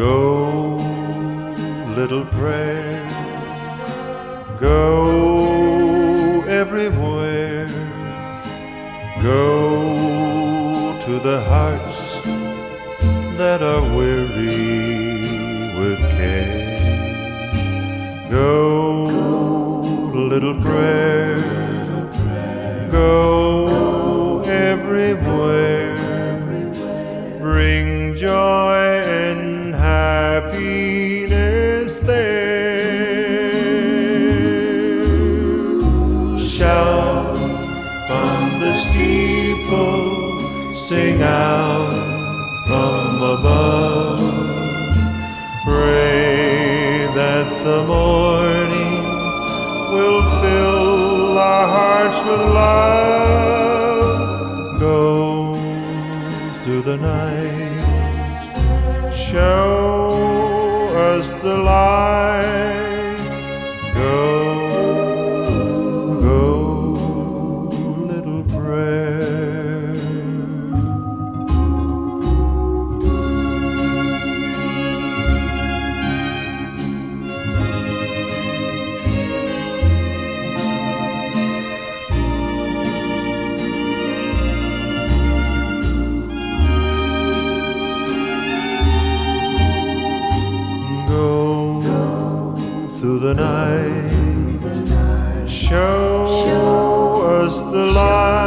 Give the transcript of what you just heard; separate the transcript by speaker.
Speaker 1: Go, little prayer, go everywhere. Go to the hearts that are weary with care. Go, little prayer, go everywhere. Bring joy and happiness there. Shout from the steeple, sing out from above. Pray that the morning will fill our hearts with love. Go through the night, show us the light. Go, go, little prayer. Through the night, show us the light.